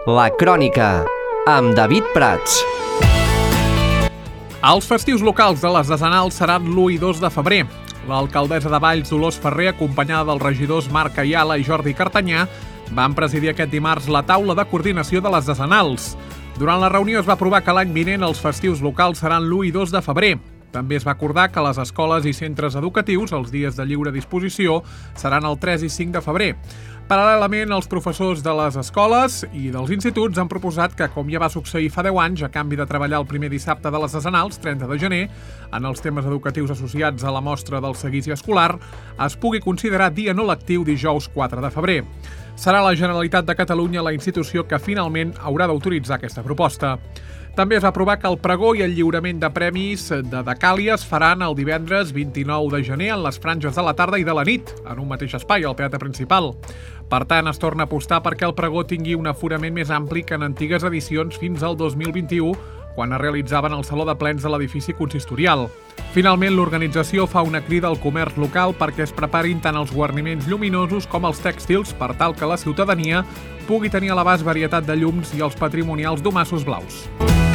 La Crònica, amb David Prats. Els festius locals de les Desenals seran l'1 i 2 de febrer. L'alcaldessa de Valls, Dolors Ferrer, acompanyada dels regidors Marc Ayala i Jordi Cartanyà, van presidir aquest dimarts la taula de coordinació de les Desenals. Durant la reunió es va aprovar que l'any vinent els festius locals seran l'1 i 2 de febrer. També es va acordar que les escoles i centres educatius, els dies de lliure disposició, seran el 3 i 5 de febrer. Paral·lelament, els professors de les escoles i dels instituts han proposat que, com ja va succeir fa 10 anys, a canvi de treballar el primer dissabte de les Desenals, 30 de gener, en els temes educatius associats a la mostra del seguici escolar, es pugui considerar dia no lectiu dijous 4 de febrer. Serà la Generalitat de Catalunya la institució que finalment haurà d'autoritzar aquesta proposta. També es va aprovar que el pregó i el lliurament de premis de Decàlia es faran el divendres 29 de gener en les franges de la tarda i de la nit, en un mateix espai, al teatre principal. Per tant, es torna a apostar perquè el pregó tingui un aforament més ampli que en antigues edicions fins al 2021, quan es realitzaven al Saló de Plens de l'edifici consistorial. Finalment, l'organització fa una crida al comerç local perquè es preparin tant els guarniments lluminosos com els tèxtils per tal que la ciutadania pugui tenir a l'abast varietat de llums i els patrimonials domassos blaus.